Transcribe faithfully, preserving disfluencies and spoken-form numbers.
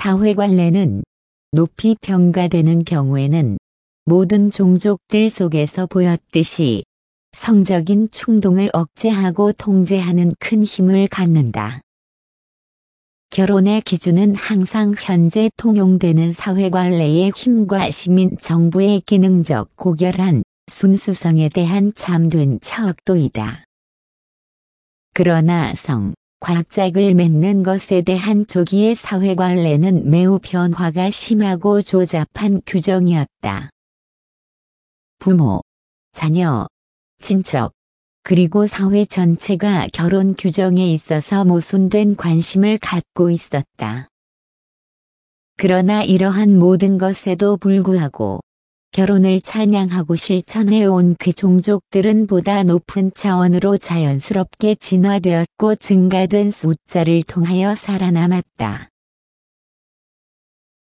사회관례는 높이 평가되는 경우에는 모든 종족들 속에서 보였듯이 성적인 충동을 억제하고 통제하는 큰 힘을 갖는다. 결혼의 기준은 항상 현재 통용되는 사회관례의 힘과 시민 정부의 기능적 고결한 순수성에 대한 참된 척도이다. 그러나 성, 과짝을 맺는 것에 대한 초기의 사회관례는 매우 변화가 심하고 조잡한 규정이었다. 부모, 자녀, 친척, 그리고 사회 전체가 결혼 규정에 있어서 모순된 관심을 갖고 있었다. 그러나 이러한 모든 것에도 불구하고 결혼을 찬양하고 실천해온 그 종족들은 보다 높은 차원으로 자연스럽게 진화되었고 증가된 숫자를 통하여 살아남았다.